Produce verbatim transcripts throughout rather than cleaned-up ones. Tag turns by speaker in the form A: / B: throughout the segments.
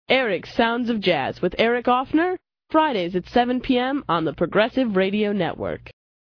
A: Eric's Sounds of Jazz with Eric Offner, Fridays at seven p.m. on the Progressive Radio Network.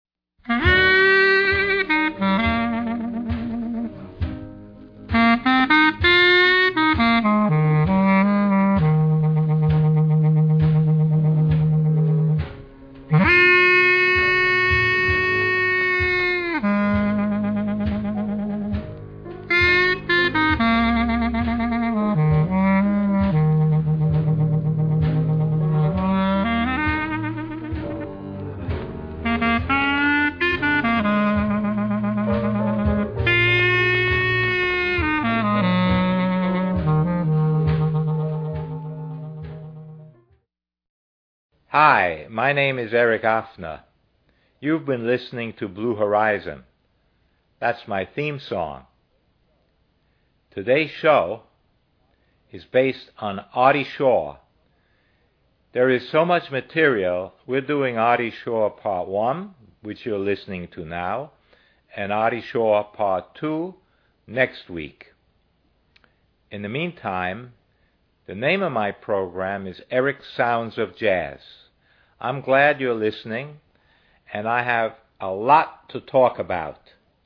B: Hi, my name is Eric Offner. You've been listening to Blue Horizon. That's my theme song. Today's show is based on Artie Shaw. There is so much material. We're doing Artie Shaw Part one, which you're listening to now, and Artie Shaw Part two next week. In the meantime, the name of my program is Eric's Sounds of Jazz. I'm glad you're listening, and I have a lot to talk about.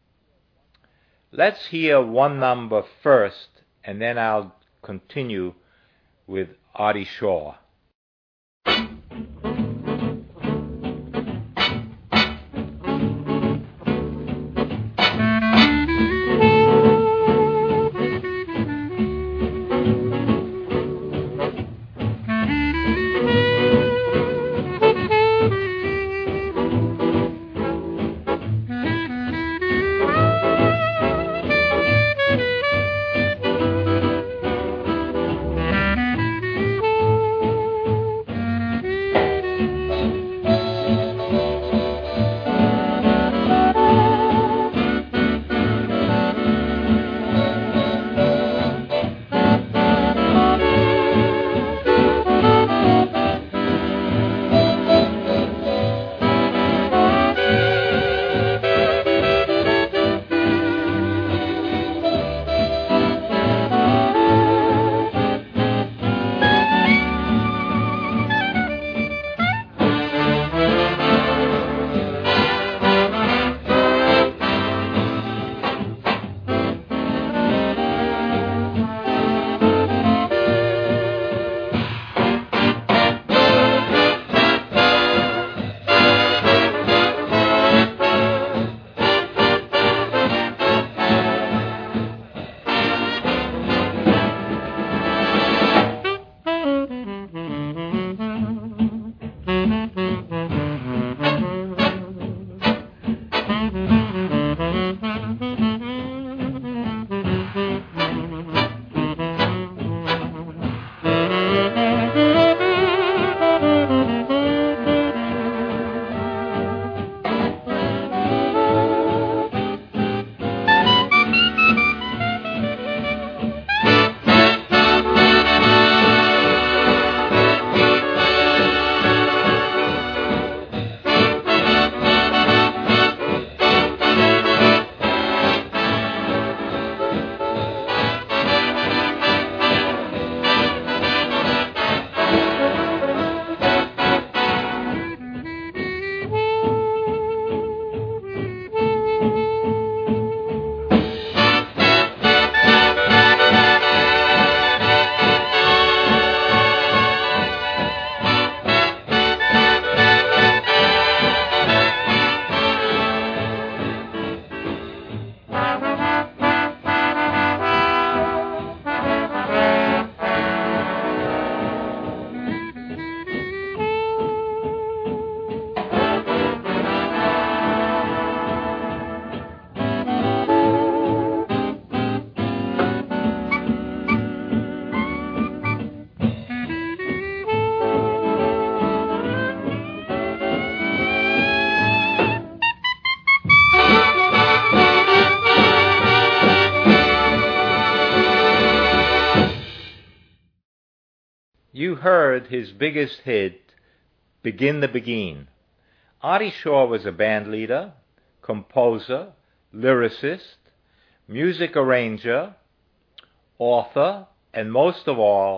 B: Let's hear one number first, and then I'll continue with Artie Shaw. You heard his biggest hit, Begin the Begin. Artie Shaw was a band leader, composer, lyricist, music arranger, author, and most of all,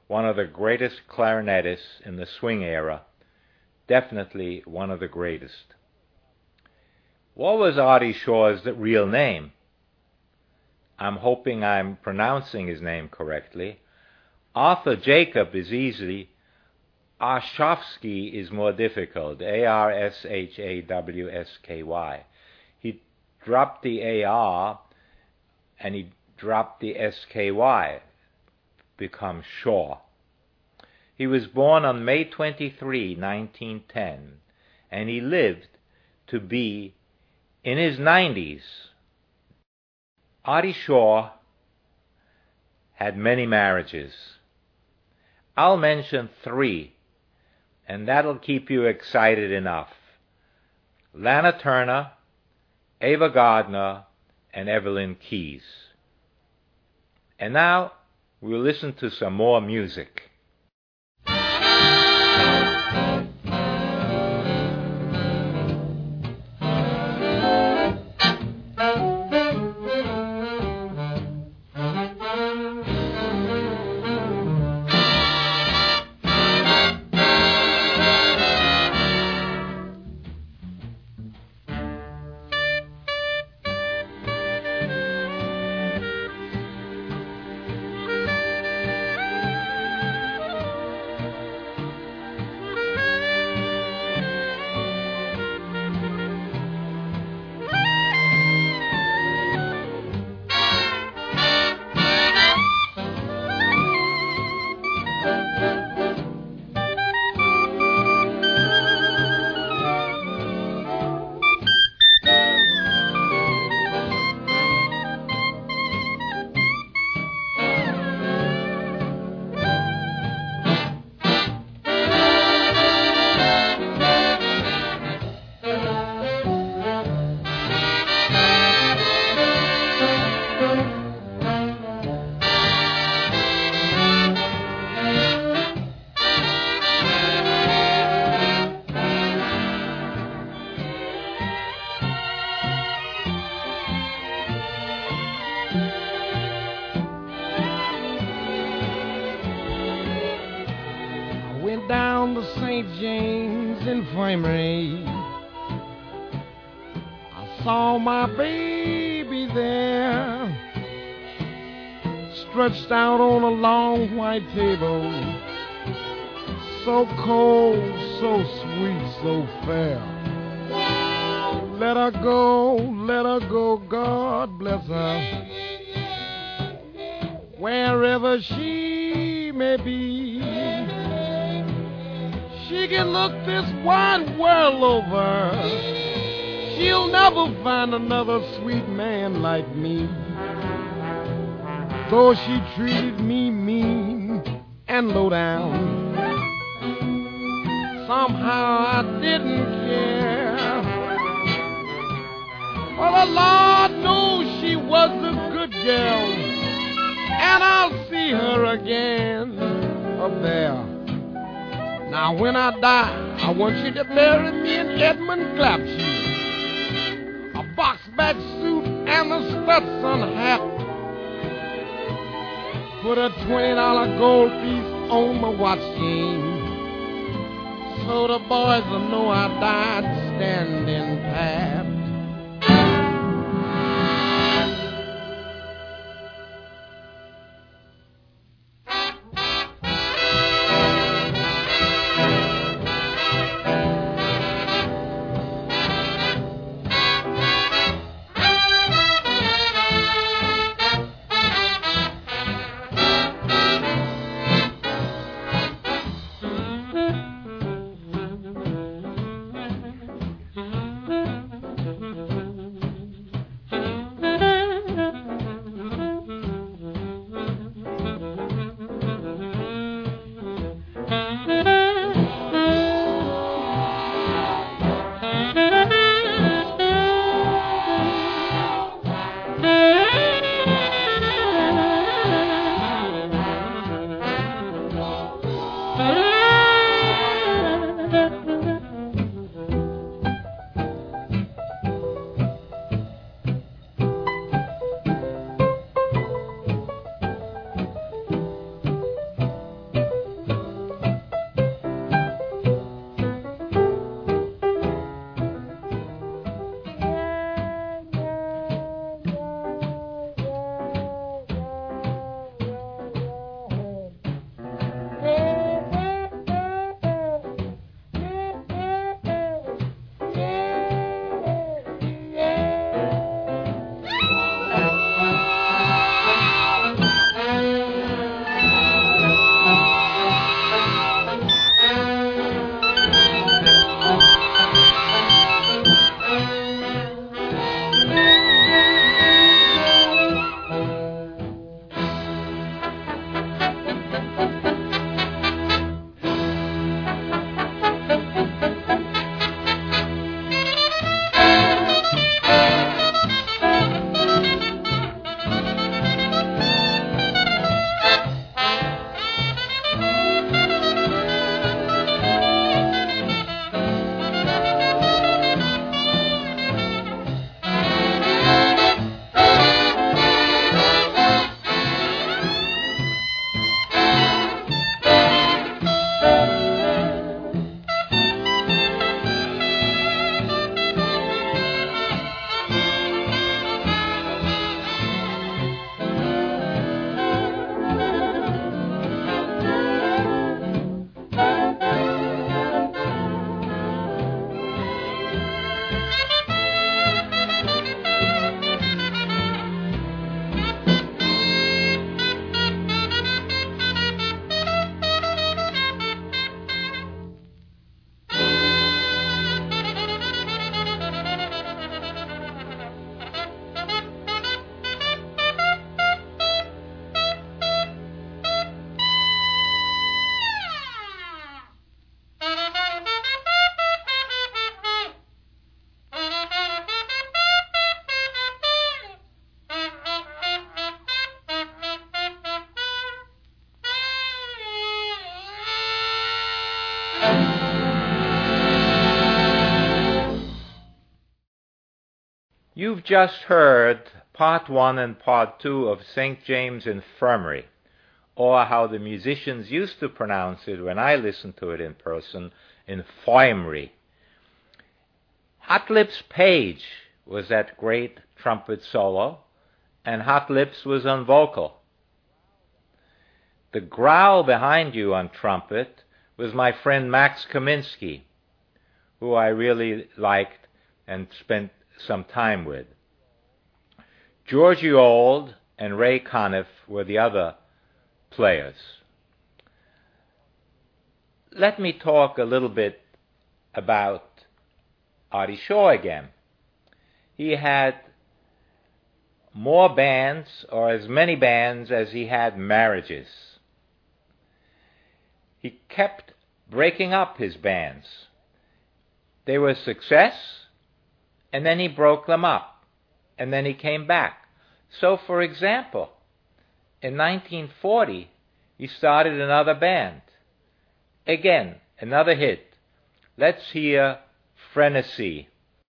B: one of the greatest clarinetists in the swing era, definitely one of the greatest. What was Artie Shaw's real name? I'm hoping I'm pronouncing his name correctly. Arthur Jacob is easy. Arshawsky is more difficult. A R S H A W S K Y. He dropped the A R and he dropped the S K Y. Become Shaw. He was born on May twenty-third, nineteen ten, and he lived to be in his nineties. Artie Shaw had many marriages. I'll mention three, and that'll keep you excited enough. Lana Turner, Ava Gardner, and Evelyn Keyes. And now we'll listen to some more music.
C: Down to Saint James Infirmary, I saw my baby there, stretched out on a long white table, so cold, so sweet, so fair. Let her go, let her go, God bless her, wherever she may be. She can look this wide world over, she'll never find another sweet man like me. Though she treated me mean and low down, somehow I didn't care. For the Lord knows she was a good girl, and I'll see her again up there. Now when I die, I want you to bury me in Edmund Clapshew, a box-back suit and a Stetson hat. Put a twenty dollar gold piece on my watch chain, so the boys will know I died standing pat.
B: You've just heard part one and part two of Saint James Infirmary, or how the musicians used to pronounce it when I listened to it in person, infirmary. Hot Lips Page was that great trumpet solo, and Hot Lips was on vocal. The growl behind you on trumpet was my friend Max Kaminsky, who I really liked and spent some time with. Georgie Auld and Ray Conniff were the other players. Let me talk a little bit about Artie Shaw again. He had more bands, or as many bands as he had marriages. He kept breaking up his bands. They were a success, and then he broke them up, and then he came back. So, for example, in nineteen forty, he started another band. Again, another hit. Let's hear Frenesy.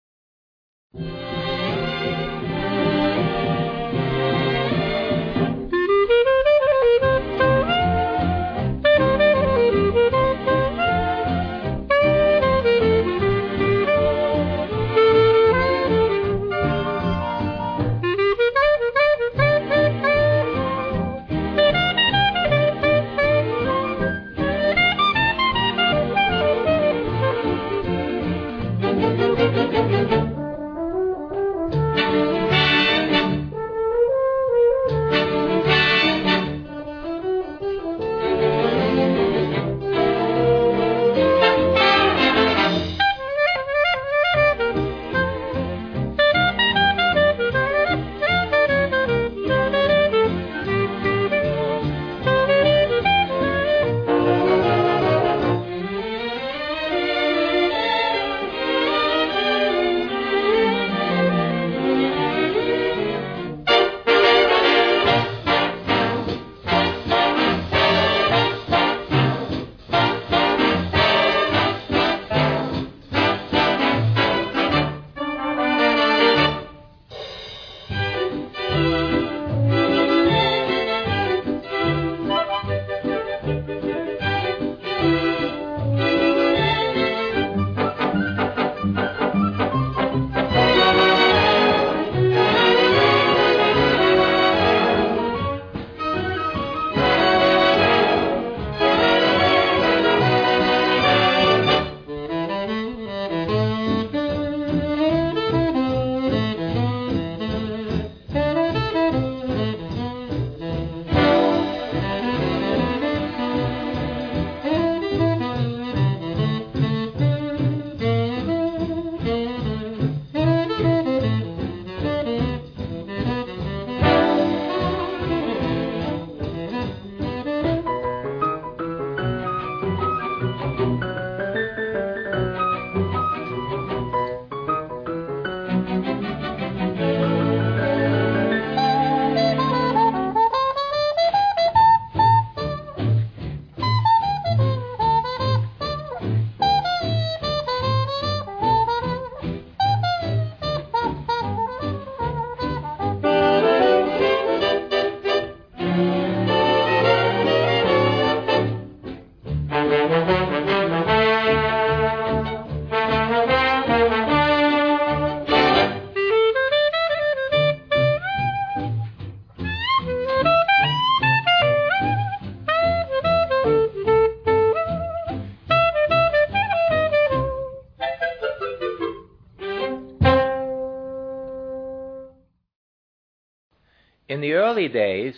B: In the early days,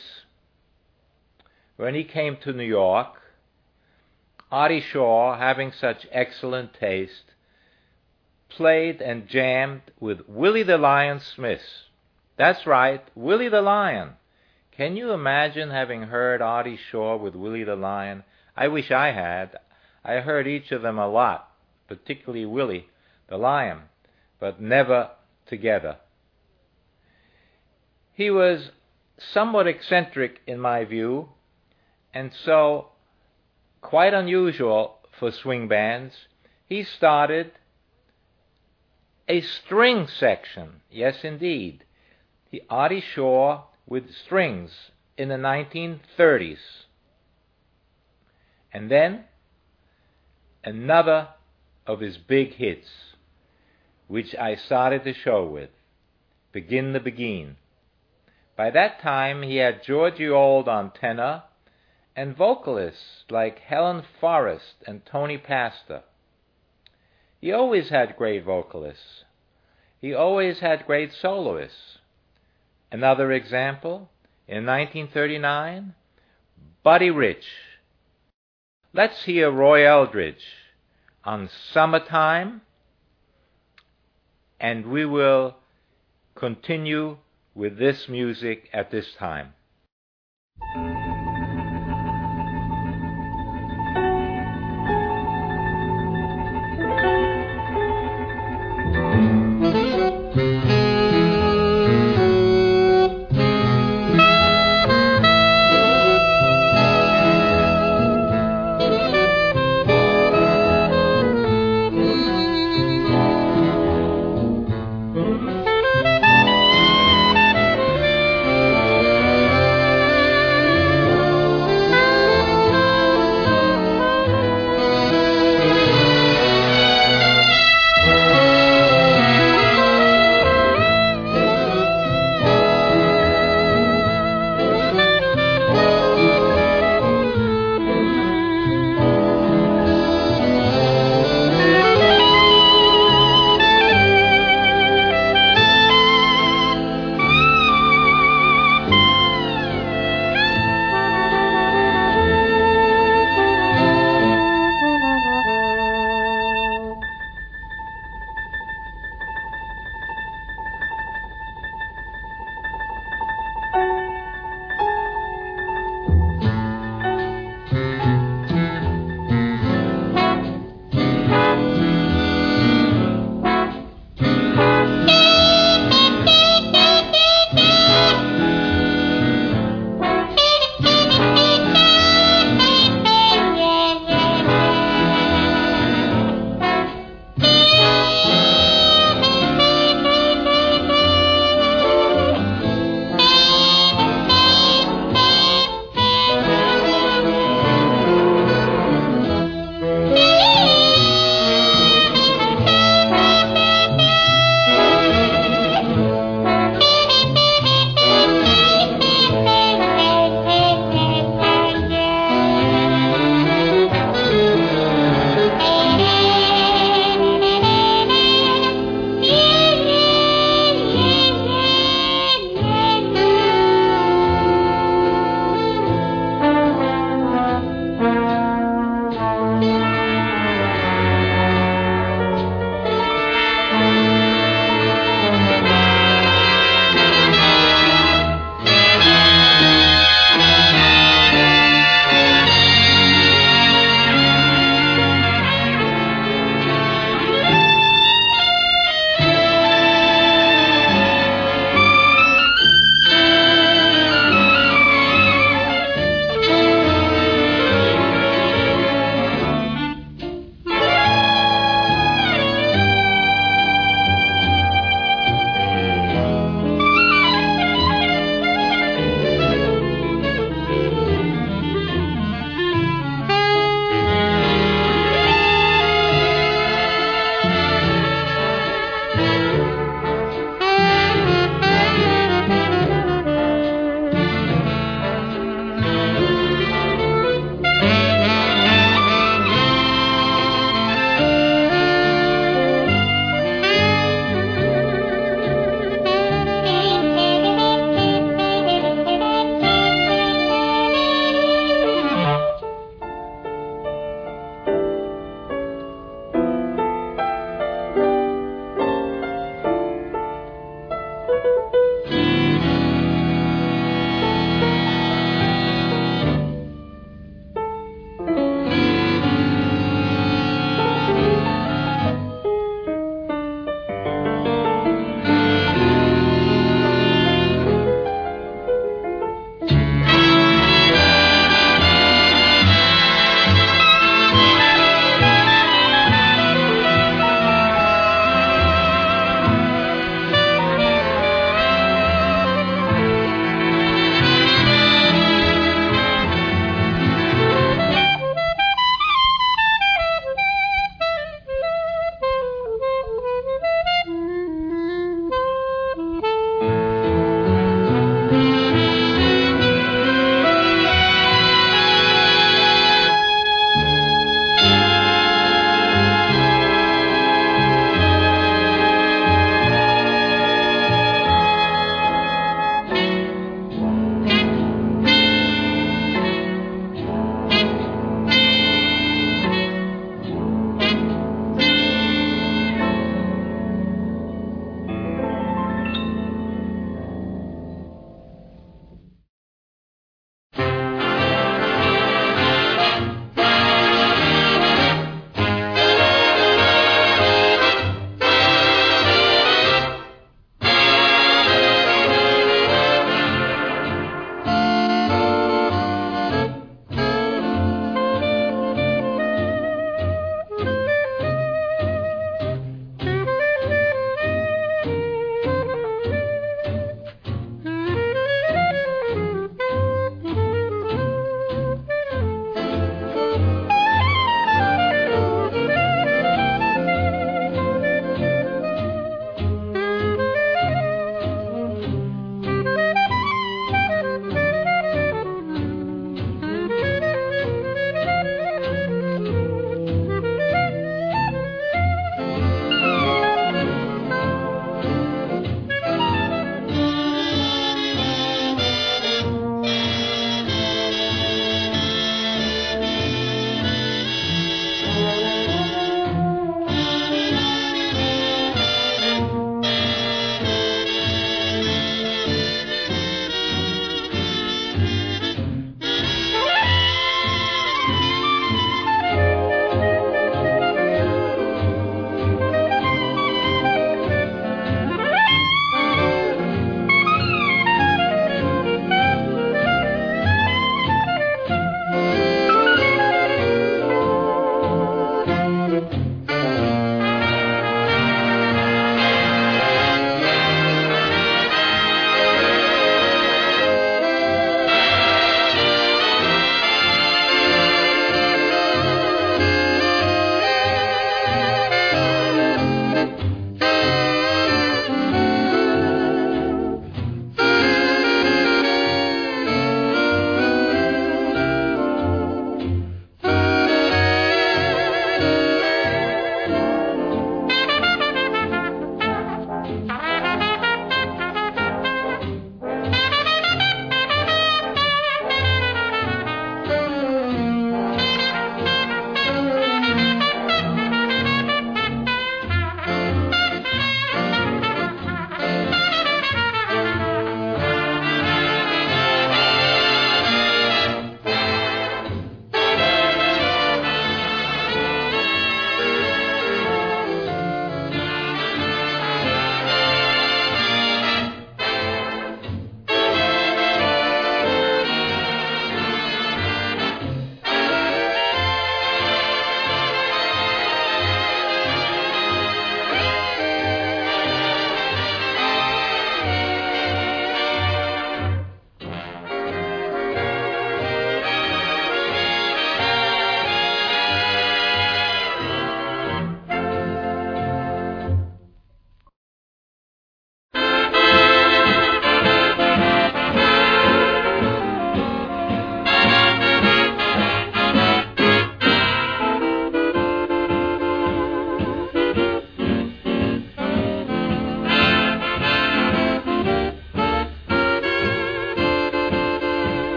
B: when he came to New York, Artie Shaw, having such excellent taste, played and jammed with Willie the Lion Smith. That's right, Willie the Lion. Can you imagine having heard Artie Shaw with Willie the Lion? I wish I had. I heard each of them a lot, particularly Willie the Lion, but never together. He was somewhat eccentric in my view, and so quite unusual for swing bands, he started a string section. Yes, indeed. The Artie Shaw with strings in the nineteen thirties. And then another of his big hits, which I started the show with, Begin the Begin. By that time he had Georgie Old on tenor and vocalists like Helen Forrest and Tony Pastor. He always had great vocalists. He always had great soloists. Another example, in nineteen thirty-nine, Buddy Rich. Let's hear Roy Eldridge on Summertime, and we will continue with this music at this time.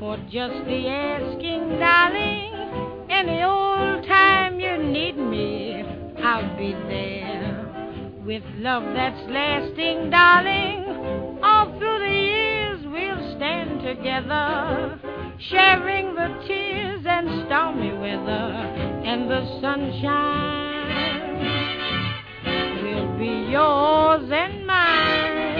D: for just the asking, darling. Any old time you need me, I'll be there. With love that's lasting, darling, all through the years we'll stand together, sharing the tears and stormy weather and the sunshine will be yours and mine.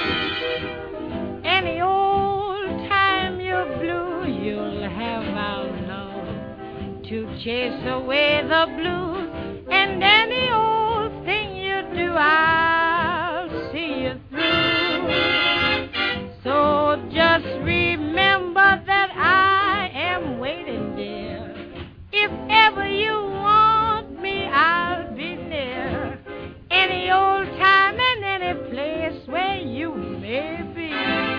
D: Any old time you're blue, you'll have our love to chase away the blues, and any old thing you do, I'll see you through. So just remember that I am waiting, dear. If ever you want me, I'll be near. Any old time and any place where you may be.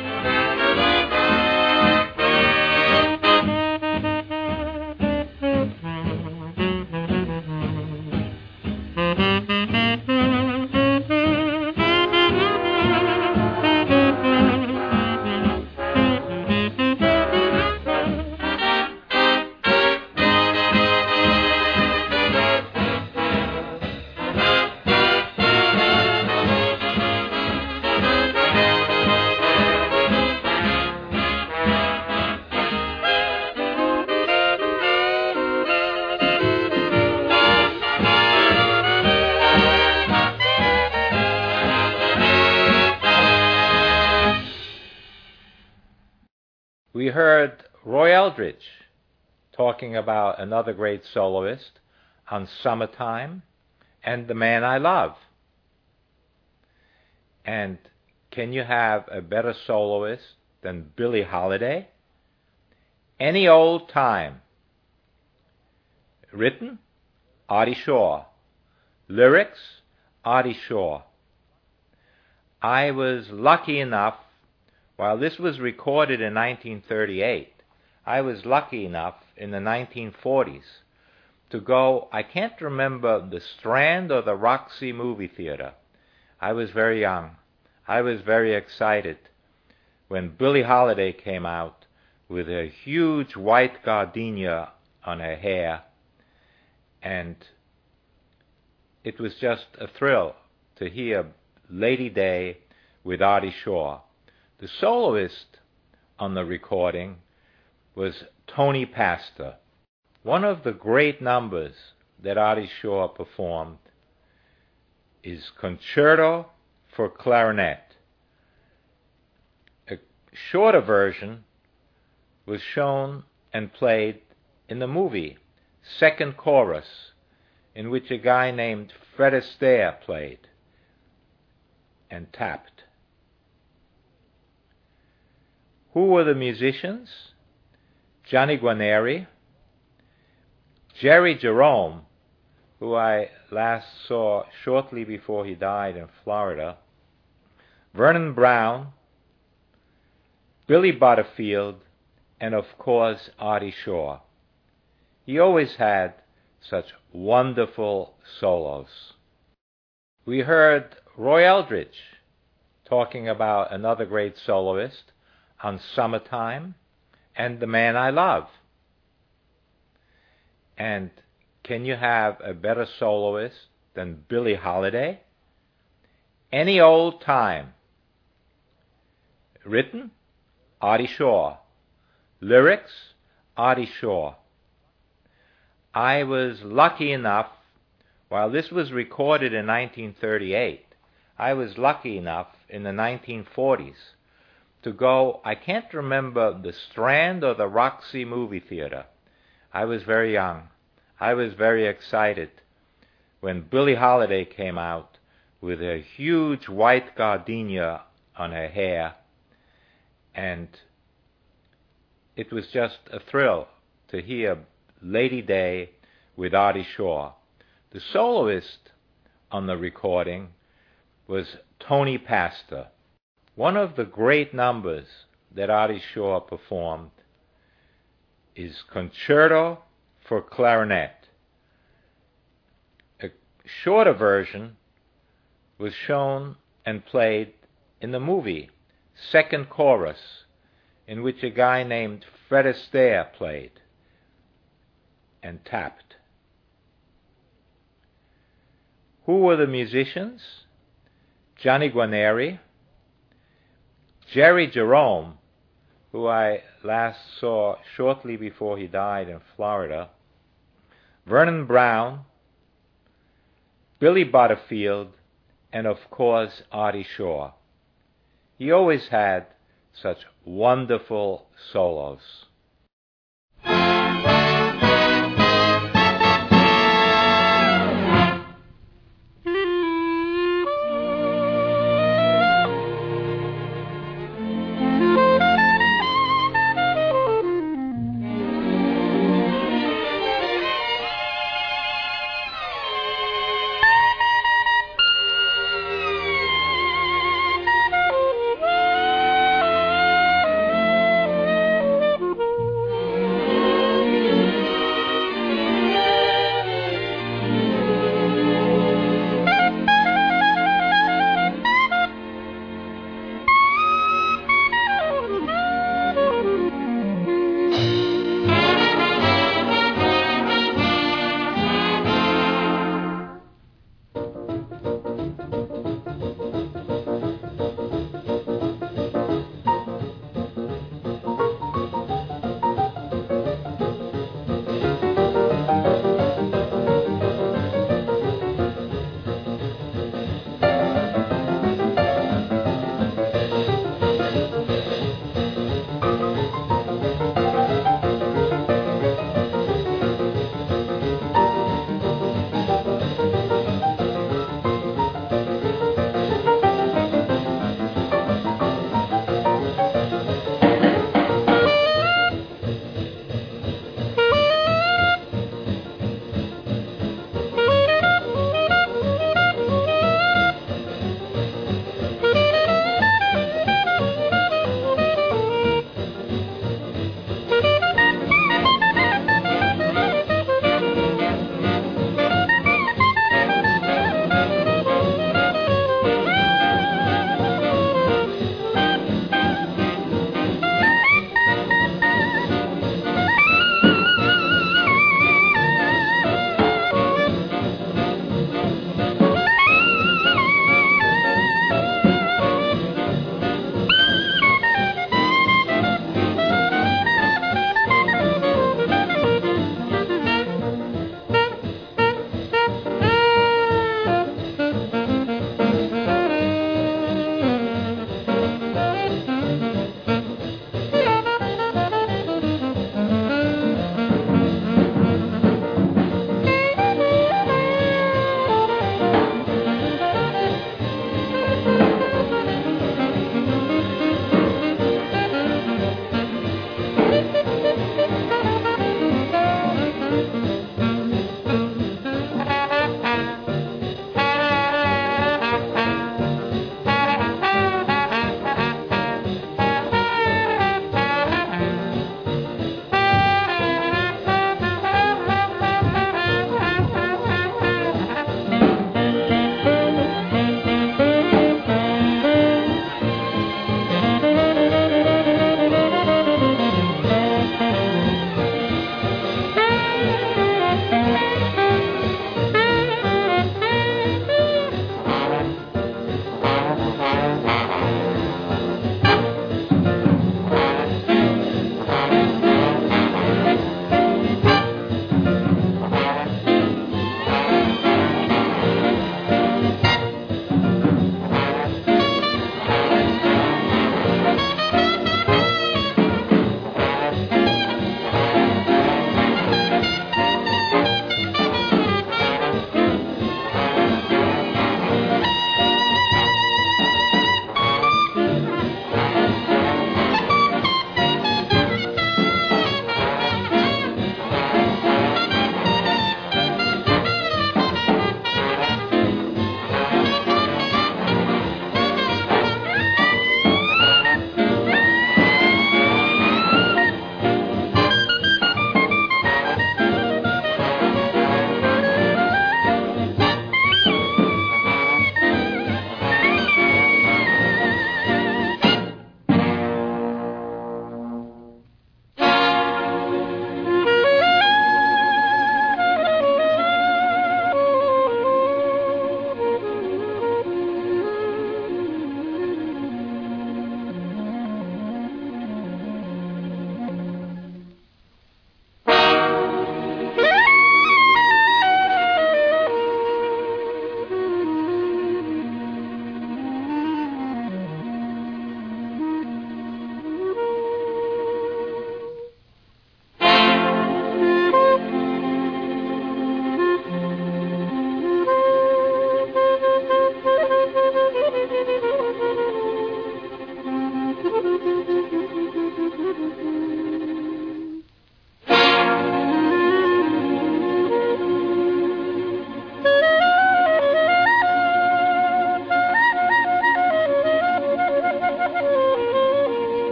B: We heard Roy Eldridge talking about another great soloist on Summertime and The Man I Love. And can you have a better soloist than Billie Holiday? Any Old Time. Written, Artie Shaw. Lyrics, Artie Shaw. I was lucky enough, while this was recorded in nineteen thirty-eight, I was lucky enough in the nineteen forties to go, I can't remember the Strand or the Roxy movie theater. I was very young. I was very excited when Billie Holiday came out with a huge white gardenia on her hair, and it was just a thrill to hear Lady Day with Artie Shaw. The soloist on the recording was Tony Pastor. One of the great numbers that Artie Shaw performed is Concerto for Clarinet. A shorter version was shown and played in the movie Second Chorus, in which a guy named Fred Astaire played and tapped. Who were the musicians? Johnny Guarneri, Jerry Jerome, who I last saw shortly before he died in Florida, Vernon Brown, Billy Butterfield, and of course Artie Shaw. He always had such wonderful solos. We heard Roy Eldridge talking about another great soloist on Summertime and The Man I Love. And can you have a better soloist than Billie Holiday? Any Old Time. Written, Artie Shaw. Lyrics, Artie Shaw. I was lucky enough, while this was recorded in nineteen thirty-eight, I was lucky enough in the nineteen forties to go, I can't remember the Strand or the Roxy movie theater. I was very young. I was very excited when Billie Holiday came out with a huge white gardenia on her hair, and it was just a thrill to hear Lady Day with Artie Shaw. The soloist on the recording was Tony Pastor. One of the great numbers that Artie Shaw performed is Concerto for Clarinet. A shorter version was shown and played in the movie Second Chorus, in which a guy named Fred Astaire played and tapped. Who were the musicians? Johnny Guarneri, Jerry Jerome, who I last saw shortly before he died in Florida, Vernon Brown, Billy Butterfield, and of course Artie Shaw. He always had such wonderful solos.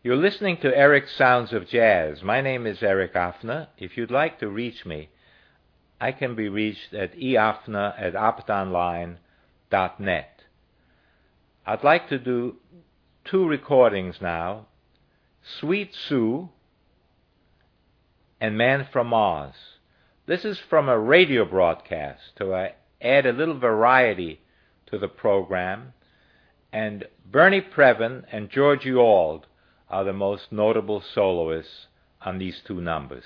B: You're listening to Eric's Sounds of Jazz. My name is Eric Offner. If you'd like to reach me, I can be reached at eoffner at optonline dot net. I'd like to do two recordings now, Sweet Sue and Man from Mars. This is from a radio broadcast to uh, add a little variety to the program, and Bernie Previn and Georgie Auld are the most notable soloists on these two numbers.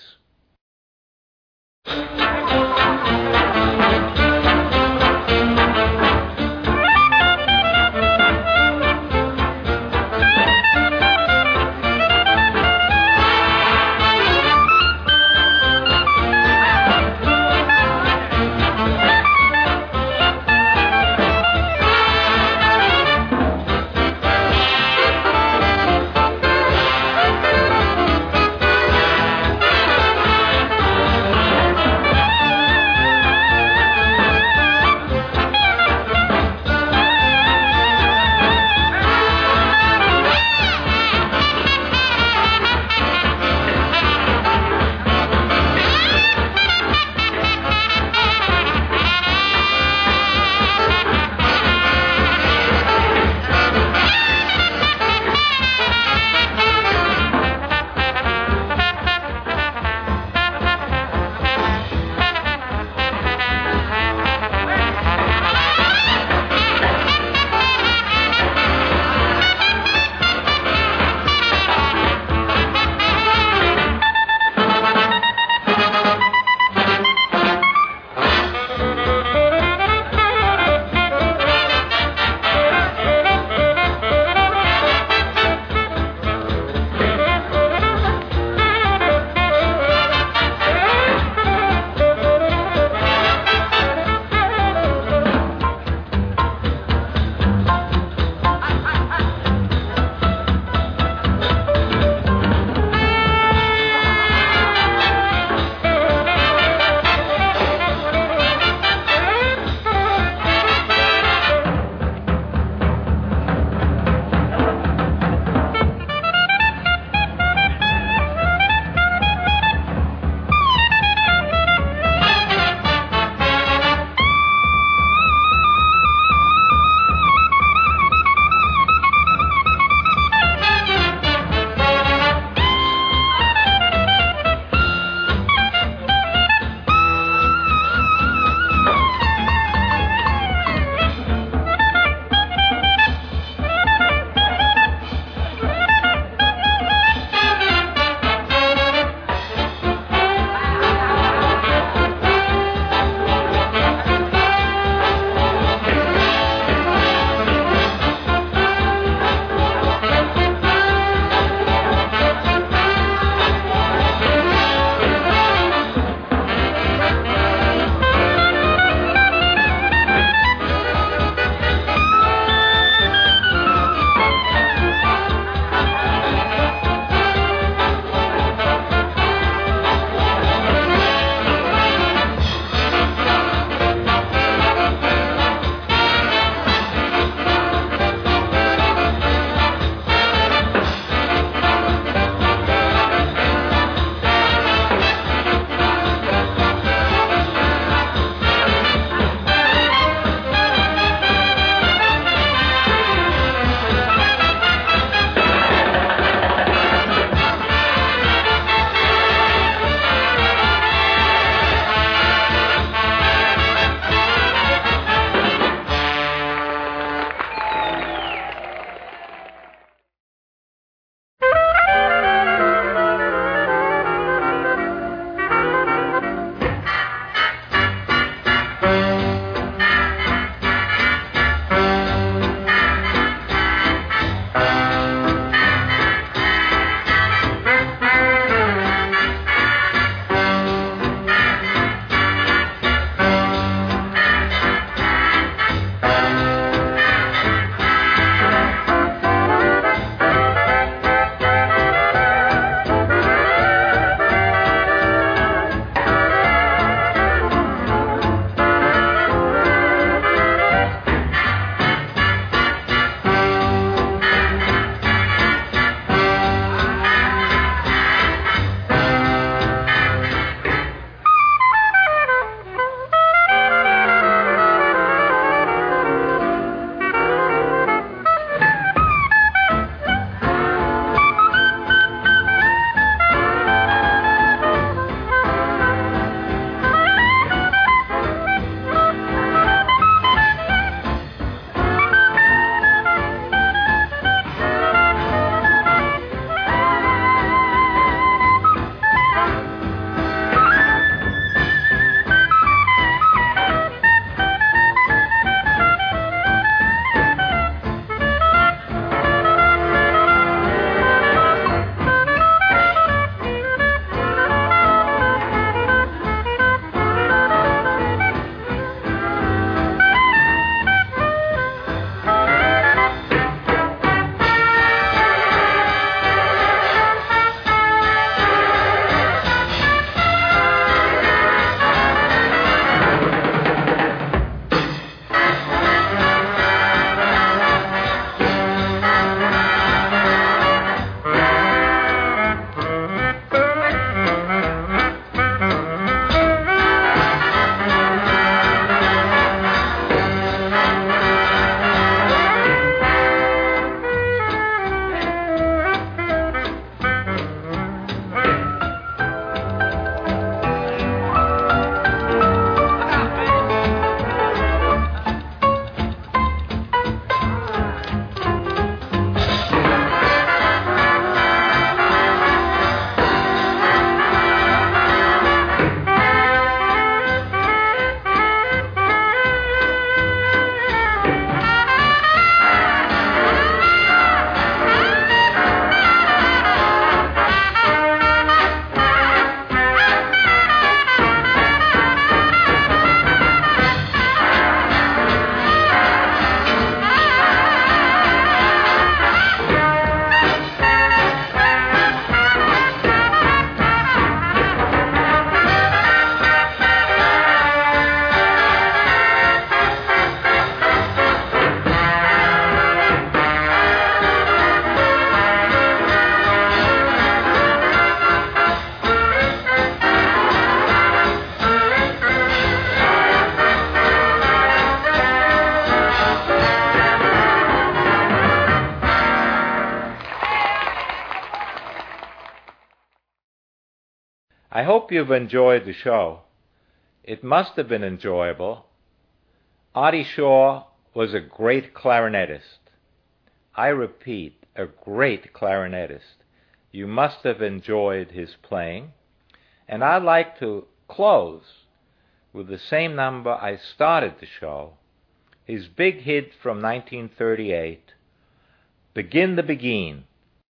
B: I hope you've enjoyed the show. It must have been enjoyable. Artie Shaw was a great clarinetist. I repeat, a great clarinetist. You must have enjoyed his playing. And I'd like to close with the same number I started the show, his big hit from nineteen thirty-eight, Begin the Begin.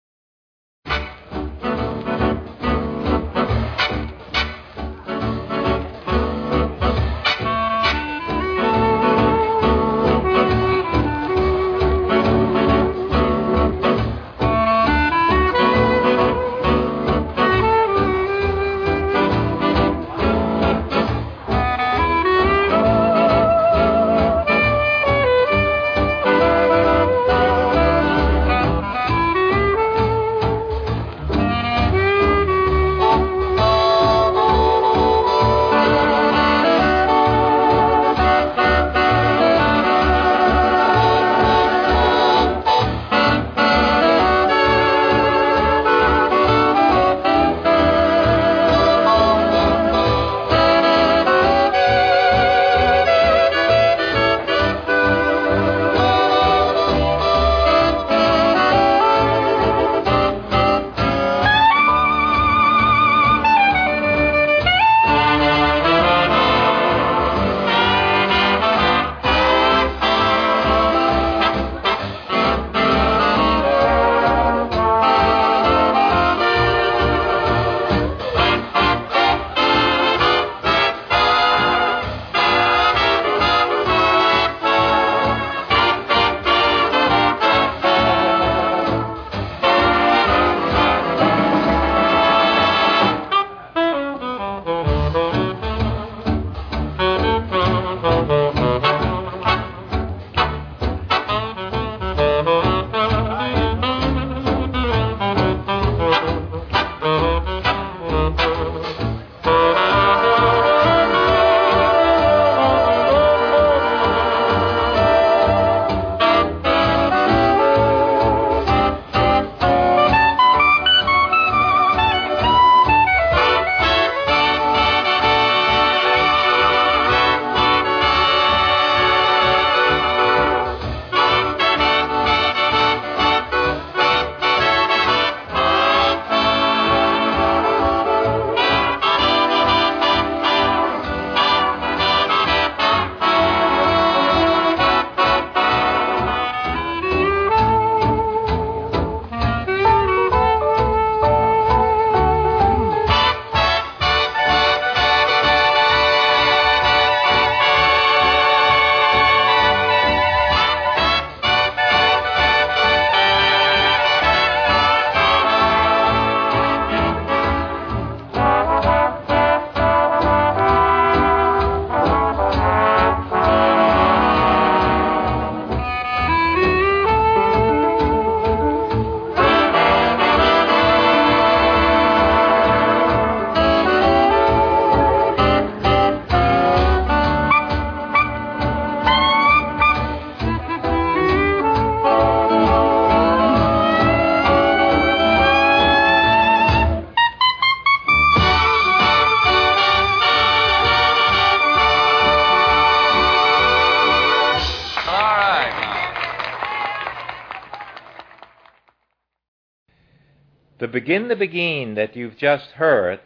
B: The Begin the Begin that you've just heard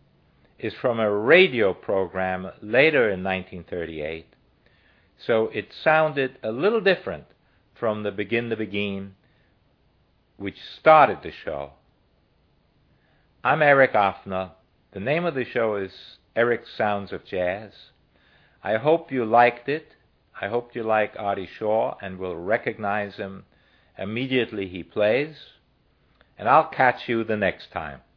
B: is from a radio program later in nineteen thirty-eight, so it sounded a little different from the Begin the Begin which started the show. I'm Eric Offner. The name of the show is Eric's Sounds of Jazz. I hope you liked it. I hope you like Artie Shaw and will recognize him immediately he plays. And I'll catch you the next time.